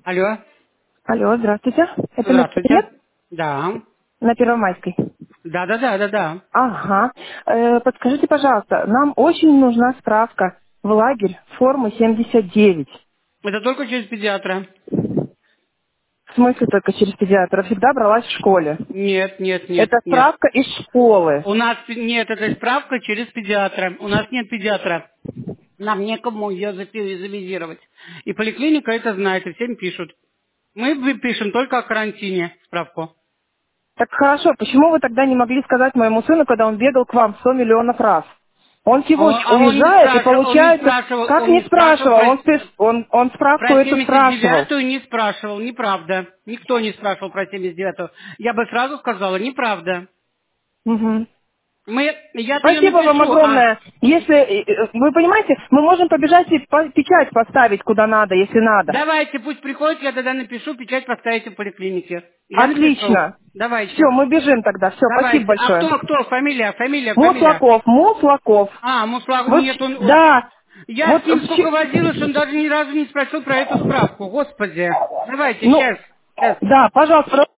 Алло. Алло, здравствуйте. Это Здравствуйте. медкабинет Да. на Первомайской. Да. Ага. Подскажите, пожалуйста, нам очень нужна справка в лагерь формы 79. Это только через педиатра. В смысле только через педиатра? Всегда бралась в школе. Это Нет. справка из школы. У нас нет, это справка через педиатра. У нас нет педиатра. Нам некому ее завизировать. И поликлиника это знает, и всем пишут. Мы пишем только о карантине справку. Так хорошо, почему вы тогда не могли сказать моему сыну, когда он бегал к вам 100 миллионов раз? Он всего А уезжает и получается, как он не не спрашивал спрашивал, про, он справку про эту спрашивал. 79-ю, не спрашивал, неправда. Никто не спрашивал про 79-ю. Я бы сразу сказала, неправда. Мгм. Я-то ее Спасибо вам напишу, огромное. Если вы понимаете, мы можем побежать и печать поставить куда надо, если надо. давайте, пусть приходит, я тогда напишу, печать поставите в поликлинике. Я напишу. Отлично. Все, Давайте. мы бежим тогда. Все, спасибо Давайте. А большое. кто? Фамилия. Муслаков, Муслаков. Муслав, Вот, нет, он... да. Я Вот, с ним сколько возилась, он даже ни разу не спросил про эту справку. Господи. Давайте, ну, сейчас. да, пожалуйста.